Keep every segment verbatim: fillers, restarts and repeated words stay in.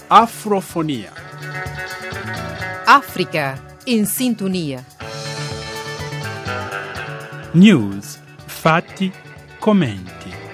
Afrofonia. Africa in sintonia. News, fatti, commenti.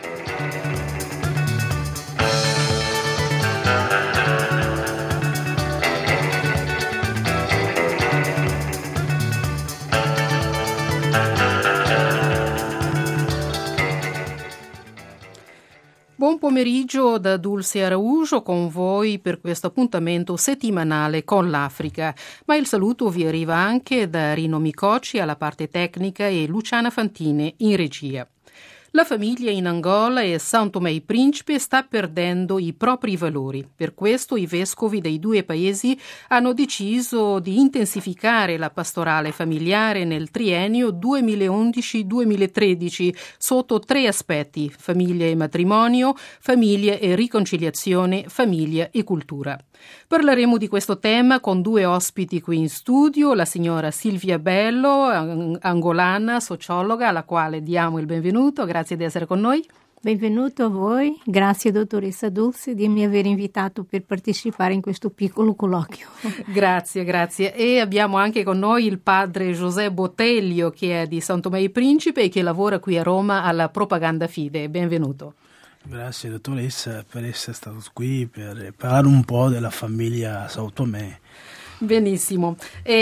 Buon pomeriggio da Dulce Araujo con voi per questo appuntamento settimanale con l'Africa, ma il saluto vi arriva anche da Rino Micocci alla parte tecnica e Luciana Fantine in regia. La famiglia in Angola e São Tomé e Príncipe sta perdendo i propri valori. Per questo i vescovi dei due paesi hanno deciso di intensificare la pastorale familiare nel triennio duemilaundici duemilatredici sotto tre aspetti: famiglia e matrimonio, famiglia e riconciliazione, famiglia e cultura. Parleremo di questo tema con due ospiti qui in studio, la signora Silvia Bello, angolana, sociologa, alla quale diamo il benvenuto. Grazie di essere con noi. Benvenuto a voi, grazie dottoressa Dulce di mi aver invitato per partecipare in questo piccolo colloquio. Grazie, grazie. E abbiamo anche con noi il padre José Botelho, che è di São Tomé e Príncipe e che lavora qui a Roma alla Propaganda Fide. Benvenuto. Grazie dottoressa per essere stato qui per parlare un po' della famiglia São Tomé. Benissimo,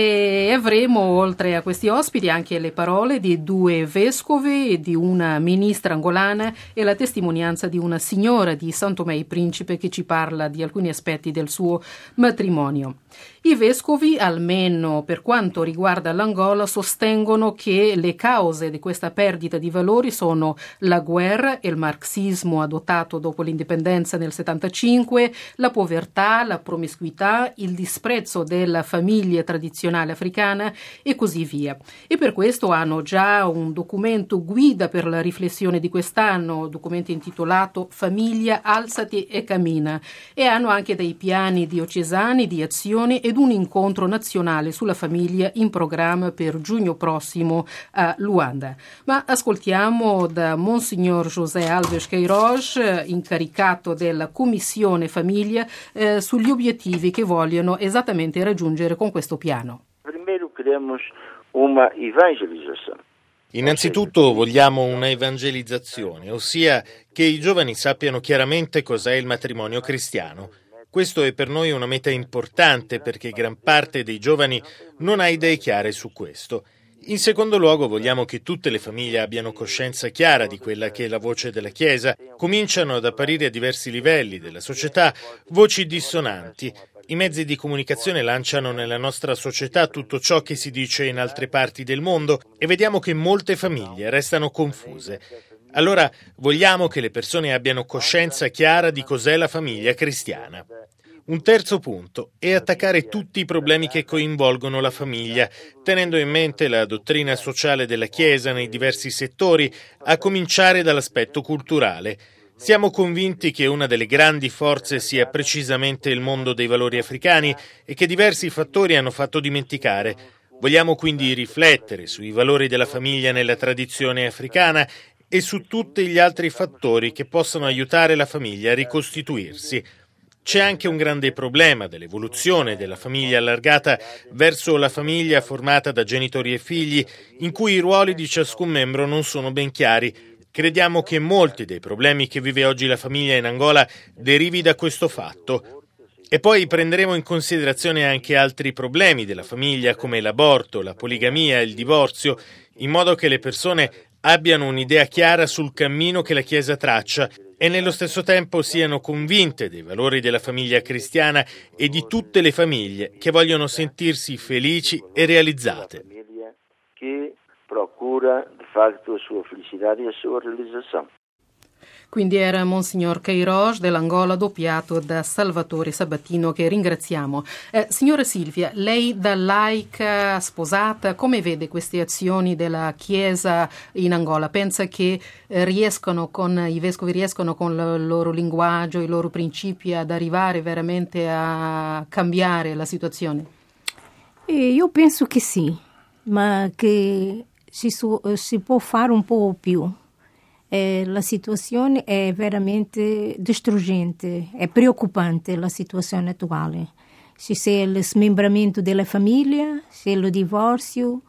e avremo oltre a questi ospiti anche le parole di due vescovi, di una ministra angolana e la testimonianza di una signora di São Tomé e Príncipe che ci parla di alcuni aspetti del suo matrimonio. I vescovi, almeno per quanto riguarda l'Angola, sostengono che le cause di questa perdita di valori sono la guerra e il marxismo adottato dopo l'indipendenza nel settantacinque, la povertà, la promiscuità, il disprezzo della famiglia tradizionale africana e così via. E per questo hanno già un documento guida per la riflessione di quest'anno, documento intitolato Famiglia, alzati e cammina, e hanno anche dei piani diocesani di azione ed un incontro nazionale sulla famiglia in programma per giugno prossimo a Luanda. Ma ascoltiamo da Monsignor José Alves Queiroz, incaricato della Commissione Famiglia, eh, sugli obiettivi che vogliono esattamente raggiungere con questo piano. Primeiro queremos uma evangelizzazione. Innanzitutto vogliamo una evangelizzazione, ossia che i giovani sappiano chiaramente cos'è il matrimonio cristiano. Questo è per noi una meta importante perché gran parte dei giovani non ha idee chiare su questo. In secondo luogo vogliamo che tutte le famiglie abbiano coscienza chiara di quella che è la voce della Chiesa. Cominciano ad apparire a diversi livelli della società voci dissonanti. I mezzi di comunicazione lanciano nella nostra società tutto ciò che si dice in altre parti del mondo e vediamo che molte famiglie restano confuse. Allora vogliamo che le persone abbiano coscienza chiara di cos'è la famiglia cristiana. Un terzo punto è attaccare tutti i problemi che coinvolgono la famiglia, tenendo in mente la dottrina sociale della Chiesa nei diversi settori, a cominciare dall'aspetto culturale. Siamo convinti che una delle grandi forze sia precisamente il mondo dei valori africani e che diversi fattori hanno fatto dimenticare. Vogliamo quindi riflettere sui valori della famiglia nella tradizione africana e su tutti gli altri fattori che possono aiutare la famiglia a ricostituirsi. C'è anche un grande problema dell'evoluzione della famiglia allargata verso la famiglia formata da genitori e figli, in cui i ruoli di ciascun membro non sono ben chiari. Crediamo che molti dei problemi che vive oggi la famiglia in Angola derivi da questo fatto. E poi prenderemo in considerazione anche altri problemi della famiglia come l'aborto, la poligamia, il divorzio, in modo che le persone abbiano un'idea chiara sul cammino che la Chiesa traccia e nello stesso tempo siano convinte dei valori della famiglia cristiana e di tutte le famiglie che vogliono sentirsi felici e realizzate. Che procura di fatto la sua felicità e la sua realizzazione. Quindi era Monsignor Queiroz dell'Angola, doppiato da Salvatore Sabatino, che ringraziamo. Eh, signora Silvia, lei da laica sposata, come vede queste azioni della Chiesa in Angola? Pensa che eh, riescono con i vescovi riescono con il loro linguaggio, i loro principi ad arrivare veramente a cambiare la situazione? Eh, io penso che sì, ma che si, si può fare un po' più. eh, la situazione è veramente distruggente, è preoccupante la situazione attuale. Se c'è il smembramento della famiglia, se il divorzio,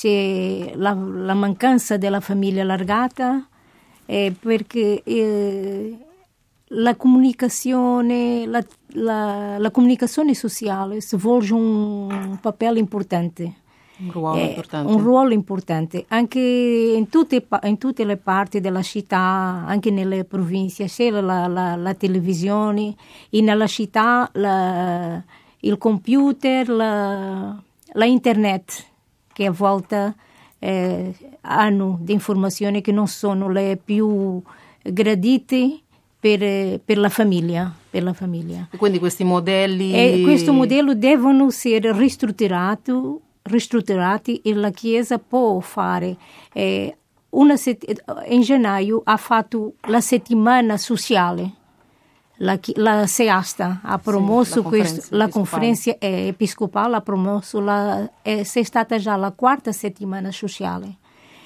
se la, la mancanza della famiglia allargata, eh, perché eh, la comunicazione, la, la, la comunicazione sociale svolge un papel importante. Un ruolo eh, importante. Un ruolo importante, anche in tutte, in tutte le parti della città, anche nelle province, c'è la, la, la televisione, e nella città la, il computer, la, la internet, che a volte eh, hanno di informazioni che non sono le più gradite per, per la famiglia. Per la famiglia. E quindi questi modelli... E questo modello devono essere ristrutturati, ristrutturati e la Chiesa può fare. Eh, una set- in gennaio ha fatto la settimana sociale. La, la SEASTA ha promosso sì, questo, la conferenza episcopale ha promosso, la, è, è stata già la quarta settimana sociale.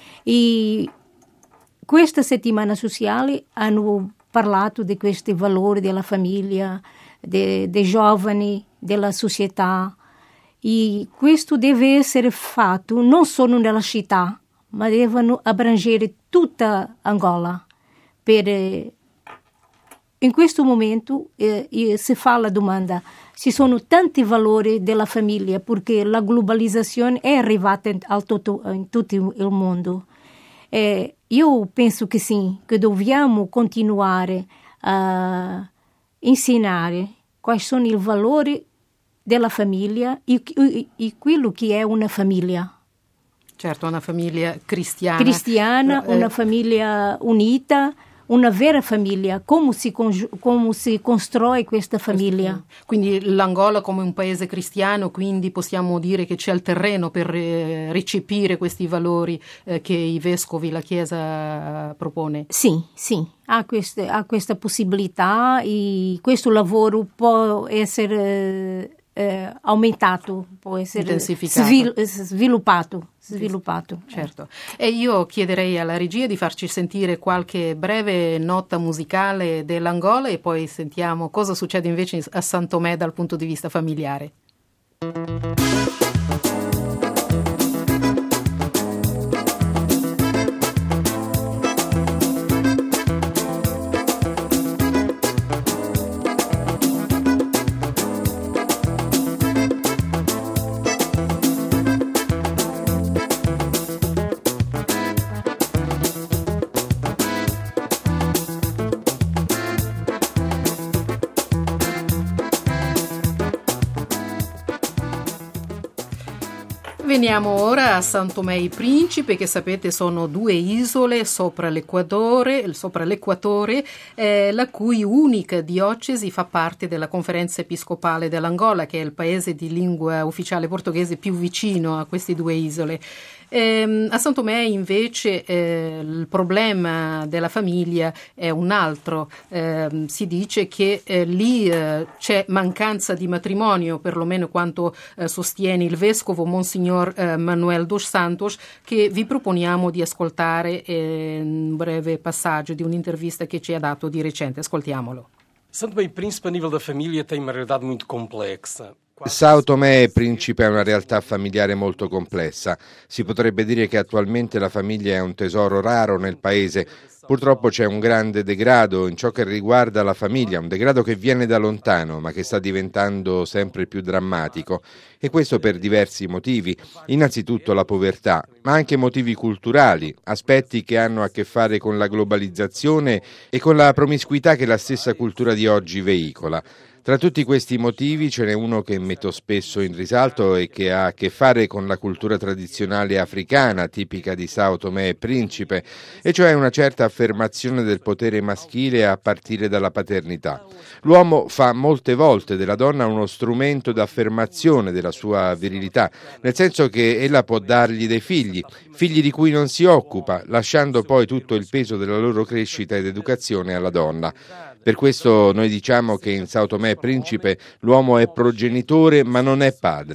E questa settimana sociale hanno parlato di questi valori della famiglia, dei de giovani, della società. E questo deve essere fatto non solo nella città, ma devono abrangere tutta Angola per... In questo momento eh, si fa la domanda, ci sono tanti valori della famiglia perché la globalizzazione è arrivata in, tutto, in tutto il mondo. Eh, io penso che sì, che dobbiamo continuare a insegnare quali sono i valori della famiglia e, e, e quello che è una famiglia. Certo, una famiglia cristiana. Cristiana, eh, una famiglia unita, una vera famiglia, come si, come si costruisce questa famiglia. Quindi l'Angola come un paese cristiano, quindi possiamo dire che c'è il terreno per eh, recepire questi valori eh, che i vescovi, la Chiesa propone? Sì, sì, ha, queste, ha questa possibilità e questo lavoro può essere eh, aumentato, può essere intensificato, svil, sviluppato. sviluppato. Certo. E io chiederei alla regia di farci sentire qualche breve nota musicale dell'Angola e poi sentiamo cosa succede invece a San Tomé dal punto di vista familiare. Veniamo ora a San Tomé e Principe, che sapete sono due isole sopra l'Equatore, sopra l'Equatore eh, la cui unica diocesi fa parte della Conferenza Episcopale dell'Angola, che è il paese di lingua ufficiale portoghese più vicino a queste due isole. Eh, a San Tomé invece eh, il problema della famiglia è un altro. Eh, si dice che eh, lì eh, c'è mancanza di matrimonio, perlomeno quanto eh, sostiene il vescovo Monsignor eh, Manuel dos Santos, che vi proponiamo di ascoltare eh, un breve passaggio di un'intervista che ci ha dato di recente. Ascoltiamolo. San Tomé e Príncipe, a nível da família, tem uma realidade muito complexa. Sao Tomé e Principe è una realtà familiare molto complessa. Si potrebbe dire che attualmente la famiglia è un tesoro raro nel paese. Purtroppo c'è un grande degrado in ciò che riguarda la famiglia, un degrado che viene da lontano ma che sta diventando sempre più drammatico, e questo per diversi motivi. Innanzitutto la povertà, ma anche motivi culturali, aspetti che hanno a che fare con la globalizzazione e con la promiscuità che la stessa cultura di oggi veicola. Tra tutti questi motivi ce n'è uno che metto spesso in risalto e che ha a che fare con la cultura tradizionale africana tipica di Sao Tomé e Principe, e cioè una certa affermazione del potere maschile a partire dalla paternità. L'uomo fa molte volte della donna uno strumento d'affermazione della sua virilità, nel senso che ella può dargli dei figli, figli di cui non si occupa, lasciando poi tutto il peso della loro crescita ed educazione alla donna. Per questo noi diciamo che in Sao Tomé e Principe l'uomo è progenitore ma non è padre.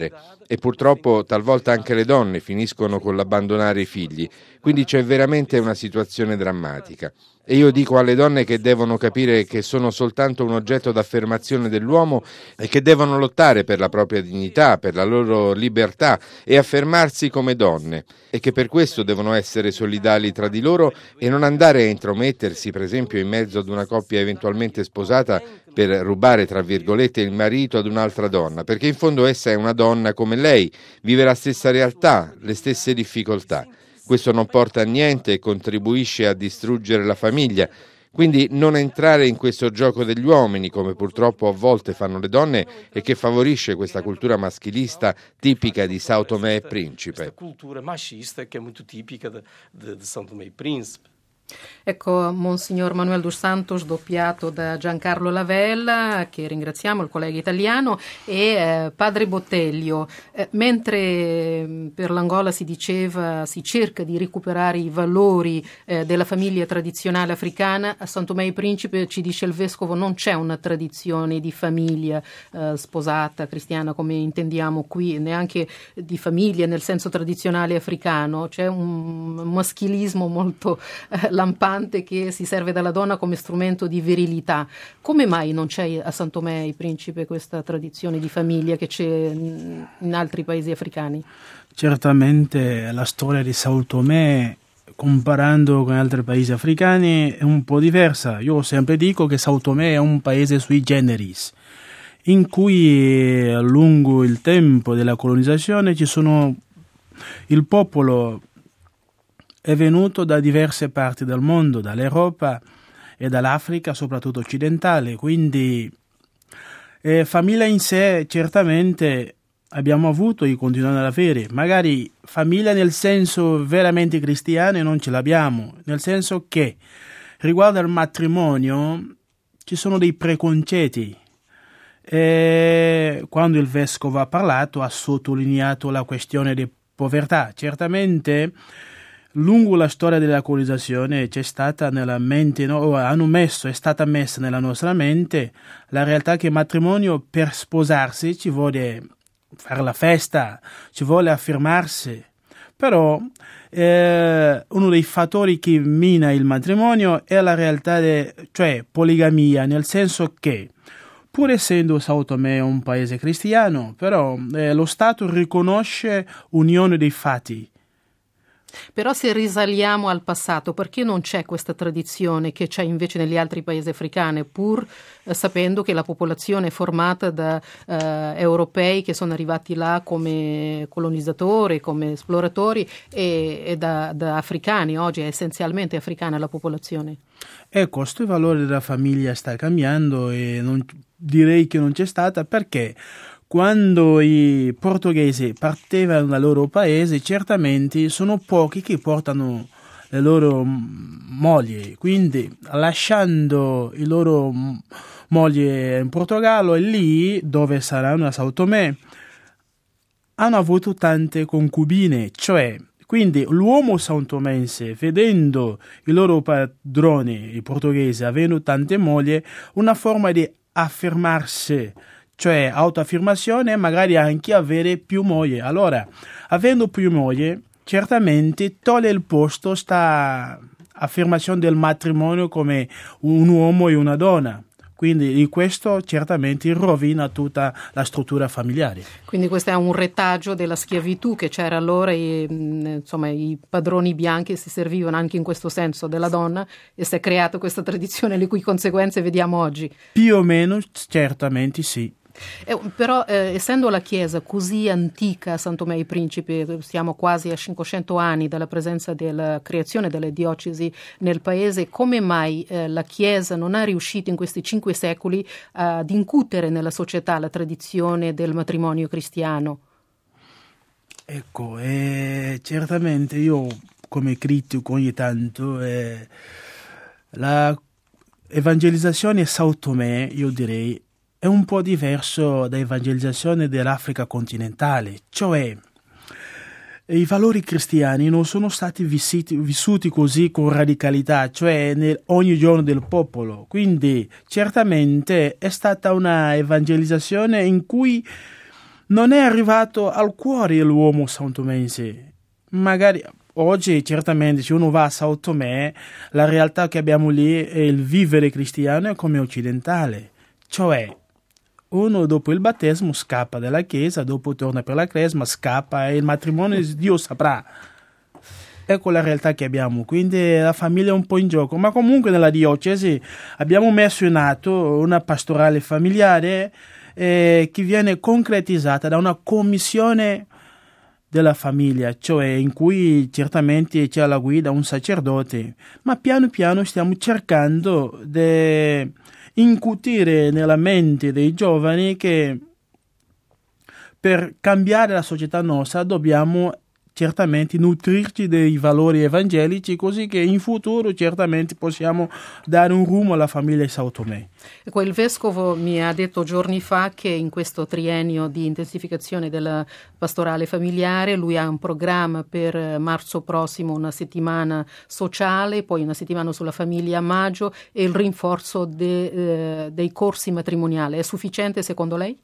e purtroppo talvolta anche le donne finiscono con l'abbandonare i figli, quindi c'è veramente una situazione drammatica. E io dico alle donne che devono capire che sono soltanto un oggetto d'affermazione dell'uomo e che devono lottare per la propria dignità, per la loro libertà e affermarsi come donne, e che per questo devono essere solidali tra di loro e non andare a intromettersi, per esempio, in mezzo ad una coppia eventualmente sposata per rubare, tra virgolette, il marito ad un'altra donna, perché in fondo essa è una donna come lei, vive la stessa realtà, le stesse difficoltà. Questo non porta a niente e contribuisce a distruggere la famiglia. Quindi non entrare in questo gioco degli uomini, come purtroppo a volte fanno le donne, e che favorisce questa cultura maschilista tipica di São Tomé e Príncipe. Questa cultura machista che è molto tipica di São Tomé e Príncipe. Ecco, Monsignor Manuel dos Santos, doppiato da Giancarlo Lavella, che ringraziamo, il collega italiano, e eh, Padre Bottellio. Eh, mentre per l'Angola si diceva, si cerca di recuperare i valori eh, della famiglia tradizionale africana, a São Tomé e Príncipe, ci dice il vescovo, non c'è una tradizione di famiglia eh, sposata, cristiana, come intendiamo qui, neanche di famiglia nel senso tradizionale africano. C'è un maschilismo molto eh, lampante che si serve dalla donna come strumento di virilità. Come mai non c'è a São Tomé e Príncipe questa tradizione di famiglia che c'è in altri paesi africani? Certamente la storia di São Tomé, comparando con altri paesi africani, è un po' diversa. Io sempre dico che São Tomé è un paese sui generis, in cui lungo il tempo della colonizzazione ci sono il popolo è venuto da diverse parti del mondo, dall'Europa e dall'Africa, soprattutto occidentale, quindi eh, famiglia in sé certamente abbiamo avuto e continuiamo ad avere, magari famiglia nel senso veramente cristiano non ce l'abbiamo, nel senso che riguardo al matrimonio ci sono dei preconcetti. E quando il vescovo ha parlato ha sottolineato la questione di povertà, certamente. Lungo la storia della colonizzazione c'è stata nella mente, no, hanno messo, è stata messa nella nostra mente la realtà che il matrimonio per sposarsi ci vuole fare la festa, ci vuole affermarsi, però eh, uno dei fattori che mina il matrimonio è la realtà, de, cioè poligamia, nel senso che pur essendo São Tomé un paese cristiano, però eh, lo Stato riconosce unione dei fatti. Però se risaliamo al passato, perché non c'è questa tradizione che c'è invece negli altri paesi africani, pur eh, sapendo che la popolazione è formata da eh, europei che sono arrivati là come colonizzatori, come esploratori e, e da, da africani, oggi è essenzialmente africana la popolazione? Ecco, questo valore della famiglia sta cambiando e non, direi che non c'è stata perché quando i portoghesi partivano dal loro paese, certamente sono pochi che portano le loro mogli, quindi lasciando i loro mogli in Portogallo e lì dove saranno a São Tomé hanno avuto tante concubine, cioè quindi l'uomo santomense, vedendo i loro padroni, i portoghesi, avendo tante mogli, una forma di affermarsi, cioè autoaffermazione e magari anche avere più mogli. Allora, avendo più mogli, certamente toglie il posto sta affermazione del matrimonio come un uomo e una donna. Quindi di questo certamente rovina tutta la struttura familiare. Quindi questo è un retaggio della schiavitù che c'era allora, e, insomma i padroni bianchi si servivano anche in questo senso della donna e si è creata questa tradizione le cui conseguenze vediamo oggi. Più o meno certamente sì. Eh, però eh, essendo la Chiesa così antica a São Tomé e Príncipe, siamo quasi a cinquecento anni dalla presenza della creazione delle diocesi nel paese, come mai eh, la Chiesa non ha riuscito in questi cinque secoli ad incutere nella società la tradizione del matrimonio cristiano? Ecco, eh, certamente io come critico ogni tanto eh, la evangelizzazione a São Tomé, io direi, è un po' diverso da evangelizzazione dell'Africa continentale, cioè i valori cristiani non sono stati vissuti, vissuti così con radicalità, cioè nel, ogni giorno del popolo, quindi certamente è stata una evangelizzazione in cui non è arrivato al cuore dell'uomo santomese. Magari oggi certamente se uno va a Sao Tomé, la realtà che abbiamo lì è il vivere cristiano come occidentale, cioè uno dopo il battesimo scappa dalla chiesa, dopo torna per la cresima, scappa e il matrimonio Dio saprà. Ecco la realtà che abbiamo, quindi la famiglia è un po' in gioco, ma comunque nella diocesi abbiamo messo in atto una pastorale familiare eh, che viene concretizzata da una commissione della famiglia, cioè in cui certamente c'è la guida un sacerdote, ma piano piano stiamo cercando di incutire nella mente dei giovani che per cambiare la società nostra dobbiamo certamente nutrirci dei valori evangelici, così che in futuro certamente possiamo dare un rumbo alla famiglia di Sao Tomé. Ecco, il vescovo mi ha detto giorni fa che in questo triennio di intensificazione della pastorale familiare lui ha un programma per marzo prossimo, una settimana sociale, poi una settimana sulla famiglia a maggio e il rinforzo de, eh, dei corsi matrimoniali. È sufficiente secondo lei?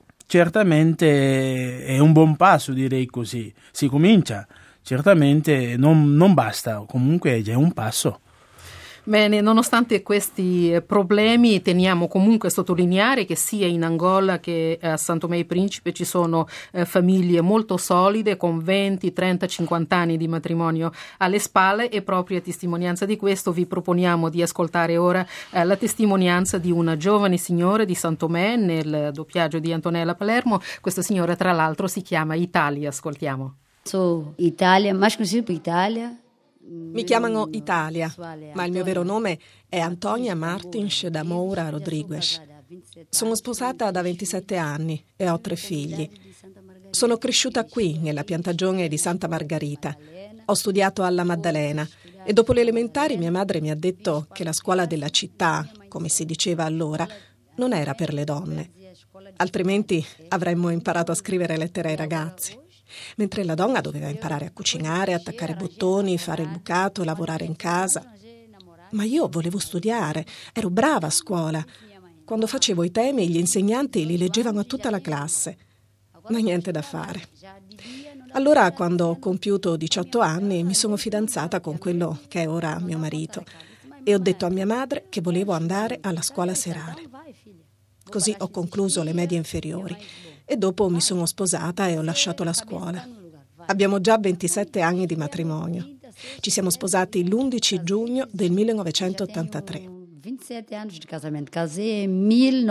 Certamente è un buon passo, direi così. Si comincia, certamente non, non basta, comunque è già un passo. Bene, nonostante questi problemi teniamo comunque a sottolineare che sia in Angola che a San Tomé e Principe ci sono eh, famiglie molto solide con venti, trenta, cinquanta anni di matrimonio alle spalle e proprio a testimonianza di questo vi proponiamo di ascoltare ora eh, la testimonianza di una giovane signora di San Tomé nel doppiaggio di Antonella Palermo. Questa signora tra l'altro si chiama Italia, ascoltiamo. Sono Italia, ma conosciuto per Italia. Mi chiamano Italia, ma il mio vero nome è Antonia Martins da Moura Rodrigues. Sono sposata da ventisette anni e ho tre figli. Sono cresciuta qui, nella piantagione di Santa Margherita. Ho studiato alla Maddalena e dopo le elementari mia madre mi ha detto che la scuola della città, come si diceva allora, non era per le donne. Altrimenti avremmo imparato a scrivere lettere ai ragazzi. Mentre la donna doveva imparare a cucinare, attaccare bottoni, fare il bucato, lavorare in casa. Ma io volevo studiare, ero brava a scuola. Quando facevo i temi, gli insegnanti li leggevano a tutta la classe. Ma niente da fare. Allora, quando ho compiuto diciotto anni, mi sono fidanzata con quello che è ora mio marito e ho detto a mia madre che volevo andare alla scuola serale. Così ho concluso le medie inferiori. E dopo mi sono sposata e ho lasciato la scuola. Abbiamo già ventisette anni di matrimonio. Ci siamo sposati l'undici giugno del millenovecentottantatré. ventisette anni di casamento. Casei nel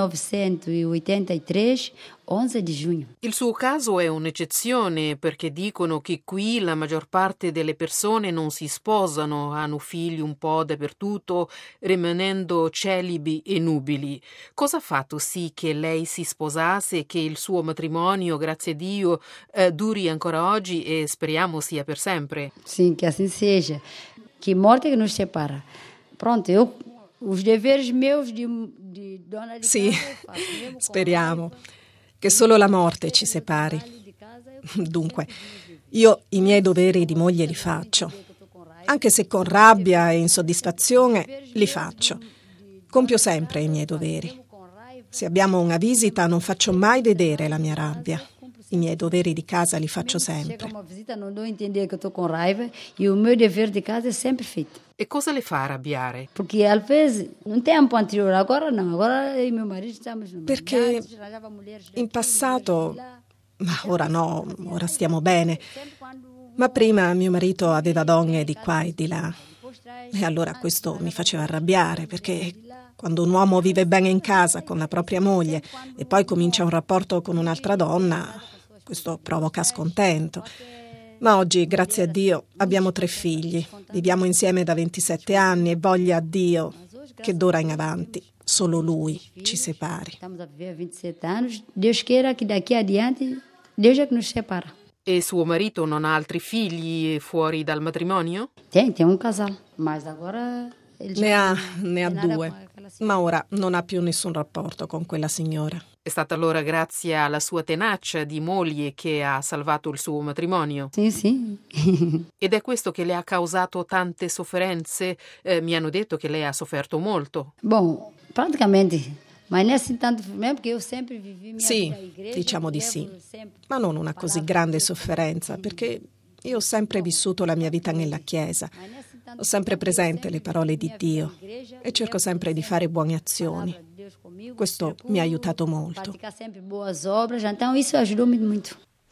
millenovecentottantatré, undici di giugno. Il suo caso è un'eccezione perché dicono che qui la maggior parte delle persone non si sposano, hanno figli un po' dappertutto, rimanendo celibi e nubili. Cosa ha fatto sì che lei si sposasse e che il suo matrimonio, grazie a Dio, eh, duri ancora oggi e speriamo sia per sempre? Sì, che assim seja. Que morte che nos separa. Pronto, eu os deveres meus di, di donna di sì, casa, speriamo che solo la morte ci separi. Dunque, io i miei doveri di moglie li faccio, anche se con rabbia e insoddisfazione li faccio. Compio sempre i miei doveri. Se abbiamo una visita non faccio mai vedere la mia rabbia. I miei doveri di casa li faccio sempre. Se una visita non devo intendere che sto con raiva e il mio dovere di casa è sempre fatto. E cosa le fa arrabbiare? Perché a volte, un tempo anteriore, agora no, agora il mio marito stiamo... Perché in passato, ma ora no, ora stiamo bene, ma prima mio marito aveva donne di qua e di là. E allora questo mi faceva arrabbiare, perché quando un uomo vive bene in casa con la propria moglie e poi comincia un rapporto con un'altra donna, questo provoca scontento. Ma oggi, grazie a Dio, abbiamo tre figli. Viviamo insieme da ventisette anni e voglia a Dio che d'ora in avanti solo Lui ci separi. Stiamo a vivere ventisette anni, Dio queira che da qui adiante Dio è che nos separa. E suo marito non ha altri figli fuori dal matrimonio? Tem, tem un casal, ma agora... Ne ha, ne ha due, ma ora non ha più nessun rapporto con quella signora. È stata allora grazie alla sua tenacia di moglie che ha salvato il suo matrimonio? Sì, sì. Ed è questo che le ha causato tante sofferenze? Eh, mi hanno detto che lei ha sofferto molto. Bom, praticamente Ma non è assim tanto problema perché io sempre vivi mia Sì, igreja, diciamo di sì, ma non una così grande sofferenza, perché io ho sempre vissuto la mia vita nella Chiesa, ho sempre presente le parole di Dio e cerco sempre di fare buone azioni. Questo mi ha aiutato molto. Praticar sempre boas obras, então isso ajudou-me muito.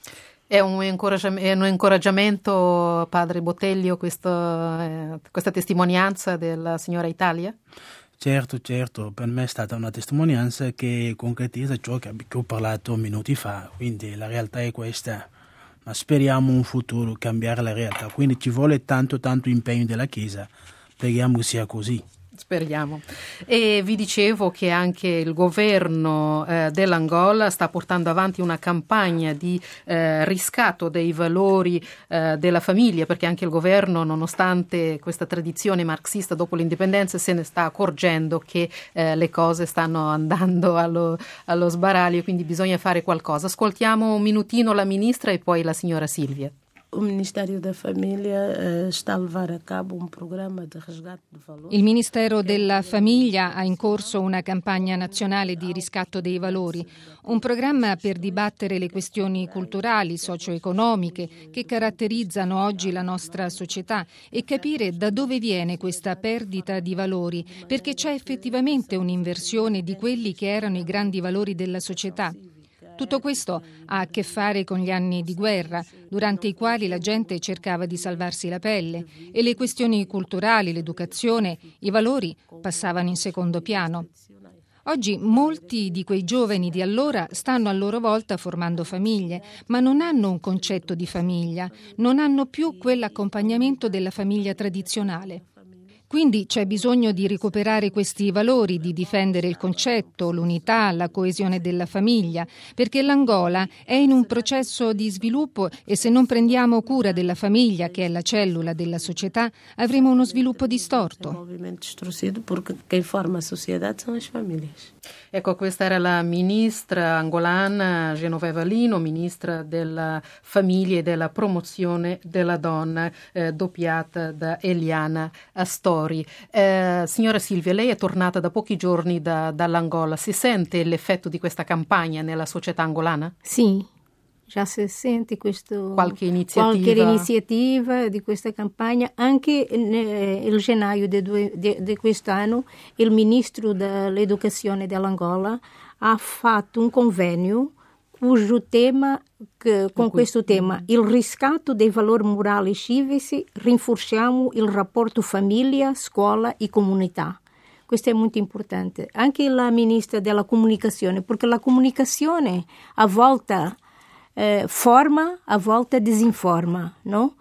È un, incoraggiam- è un incoraggiamento, padre Botelho, questo, eh, questa testimonianza della signora Italia? Certo, certo, per me è stata una testimonianza che concretizza ciò che ho parlato minuti fa, quindi la realtà è questa, ma speriamo in futuro cambiare la realtà, quindi ci vuole tanto tanto impegno della Chiesa, speriamo che sia così. Speriamo. E vi dicevo che anche il governo eh, dell'Angola sta portando avanti una campagna di eh, riscatto dei valori eh, della famiglia, perché anche il governo, nonostante questa tradizione marxista dopo l'indipendenza, se ne sta accorgendo che eh, le cose stanno andando allo, allo sbaraglio, quindi bisogna fare qualcosa. Ascoltiamo un minutino la ministra e poi la signora Silvia. O Ministério da Família sta a levar a cabo un programma di resgate di valori. Il Ministero della Famiglia ha in corso una campagna nazionale di riscatto dei valori, un programma per dibattere le questioni culturali, socio-economiche che caratterizzano oggi la nostra società e capire da dove viene questa perdita di valori, perché c'è effettivamente un'inversione di quelli che erano i grandi valori della società. Tutto questo ha a che fare con gli anni di guerra, durante i quali la gente cercava di salvarsi la pelle e le questioni culturali, l'educazione, i valori passavano in secondo piano. Oggi molti di quei giovani di allora stanno a loro volta formando famiglie, ma non hanno un concetto di famiglia, non hanno più quell'accompagnamento della famiglia tradizionale. Quindi c'è bisogno di recuperare questi valori, di difendere il concetto, l'unità, la coesione della famiglia, perché l'Angola è in un processo di sviluppo e se non prendiamo cura della famiglia, che è la cellula della società, avremo uno sviluppo distorto. Un movimento distorcido perché quem forma a sociedade são as famílias. Ecco, questa era la ministra angolana Genoveva Lino, ministra della famiglia e della promozione della donna, eh, doppiata da Eliana Astori. Eh, signora Silvia, lei è tornata da pochi giorni da, dall'Angola. Si sente l'effetto di questa campagna nella società angolana? Sì, già si sente questo, qualche iniziativa. qualche iniziativa di questa campagna. Anche nel gennaio di, due, di, di quest'anno il ministro dell'educazione dell'Angola ha fatto un convegno cujo tema, che, con questo tema, il riscatto dei valori morali e civici, rinforziamo il rapporto famiglia, scuola e comunità. Questo è molto importante. Anche la ministra della comunicazione, perché la comunicazione a volte eh, forma, a volte disinforma, no?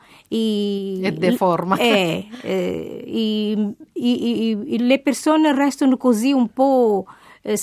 E, e deforma. Eh, eh, e, e, e le persone restano così un po' eh,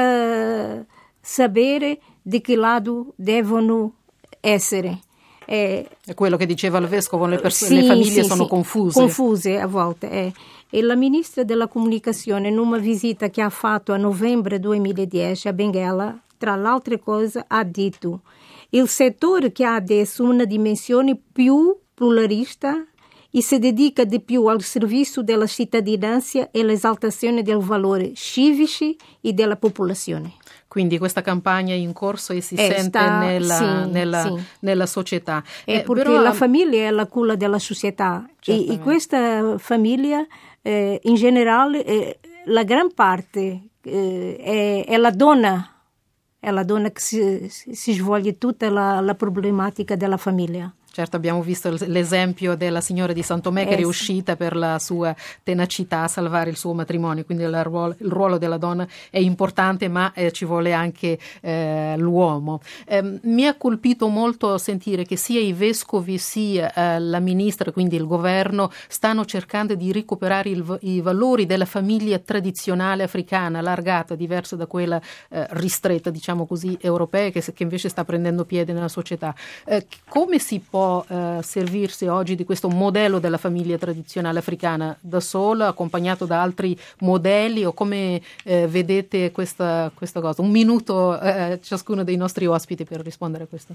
senza sapere di che lato devono essere. Eh, è quello che diceva il vescovo, le, pers- sì, le famiglie sì, sono sì, confuse. Confuse a volte. Eh. E la ministra della comunicazione, in una visita che ha fatto a novembre duemiladieci a Benguela, tra le altre cose, ha detto il settore che ha adesso una dimensione più pluralista e si dedica di più al servizio della cittadinanza e all'esaltazione del valore civici e della popolazione. Quindi questa campagna è in corso e si eh, sente sta, nella, sì, nella, sì. nella società. Eh, eh, perché però, la famiglia è la culla della società e, e questa famiglia eh, in generale eh, la gran parte eh, è, è la donna, è la donna che si, si svolge tutta la, la problematica della famiglia. Certo, abbiamo visto l'esempio della signora di San Tomé che è riuscita per la sua tenacità a salvare il suo matrimonio, quindi il ruolo, il ruolo della donna è importante, ma eh, ci vuole anche eh, l'uomo. Eh, mi ha colpito molto sentire che sia i vescovi sia eh, la ministra, quindi il governo, stanno cercando di recuperare il, i valori della famiglia tradizionale africana, allargata, diversa da quella eh, ristretta, diciamo così, europea, che, che invece sta prendendo piede nella società. Eh, come si può può eh, servirsi oggi di questo modello della famiglia tradizionale africana da sola, accompagnato da altri modelli, o come eh, vedete questa, questa cosa? Un minuto eh, ciascuno dei nostri ospiti per rispondere a questo.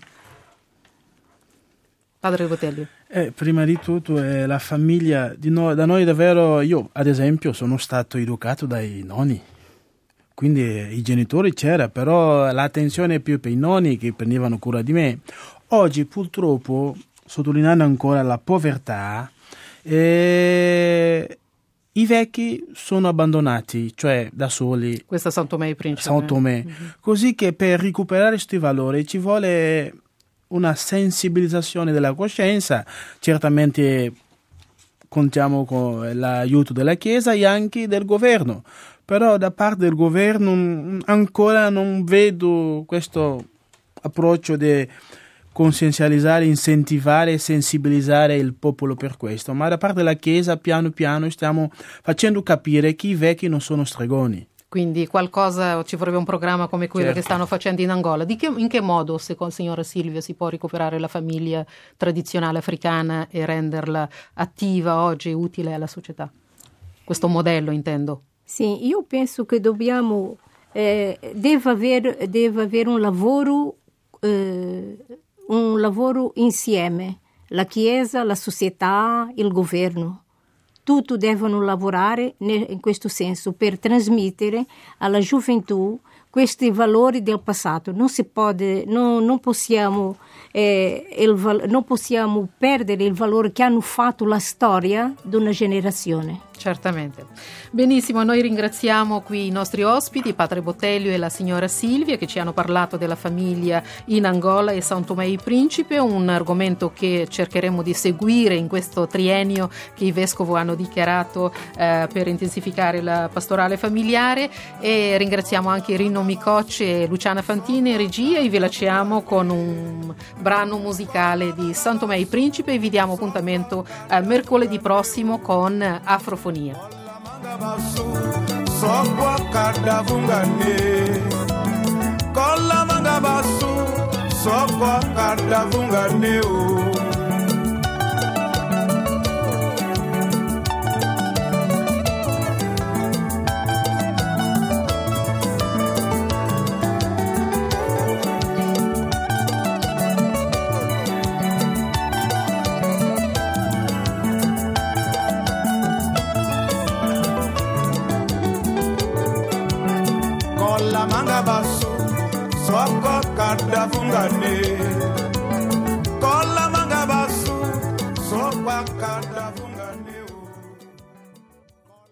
Padre Botelho. Eh, prima di tutto eh, la famiglia di noi, da noi davvero, io ad esempio sono stato educato dai nonni, quindi i genitori c'era, però l'attenzione è più per i nonni che prendevano cura di me. Oggi purtroppo, sottolineando ancora la povertà, eh, i vecchi sono abbandonati, cioè da soli. Questo è São Tomé e Príncipe. São Tomé. Mm-hmm. Così che per recuperare questi valori ci vuole una sensibilizzazione della coscienza, certamente contiamo con l'aiuto della Chiesa e anche del governo, però da parte del governo ancora non vedo questo approccio di consenzializzare, incentivare e sensibilizzare il popolo per questo, ma da parte della Chiesa piano piano stiamo facendo capire che i vecchi non sono stregoni. Quindi qualcosa, ci vorrebbe un programma come quello certo. che stanno facendo in Angola. Di che, in che modo, secondo signora Silvia, si può recuperare la famiglia tradizionale africana e renderla attiva oggi e utile alla società? Questo modello, intendo. Sì, io penso che dobbiamo, eh, deve avere, deve avere un lavoro, eh, un lavoro insieme, la Chiesa, la società, il governo. Tutti devono lavorare in questo senso per trasmettere alla gioventù questi valori del passato. Non si può, non, non possiamo, eh, il, non possiamo perdere il valore che hanno fatto la storia di una generazione. Certamente. Benissimo, noi ringraziamo qui i nostri ospiti, Padre Botelho e la signora Silvia, che ci hanno parlato della famiglia in Angola e São Tomé e Príncipe, un argomento che cercheremo di seguire in questo triennio che i vescovi hanno dichiarato eh, per intensificare la pastorale familiare, e ringraziamo anche Rino Micocci e Luciana Fantini in regia, e vi lasciamo con un brano musicale di São Tomé e Príncipe e vi diamo appuntamento eh, mercoledì prossimo con Afrofonia. Manga basu, soko kada fungane. Kola manga basu, soko kada fungane.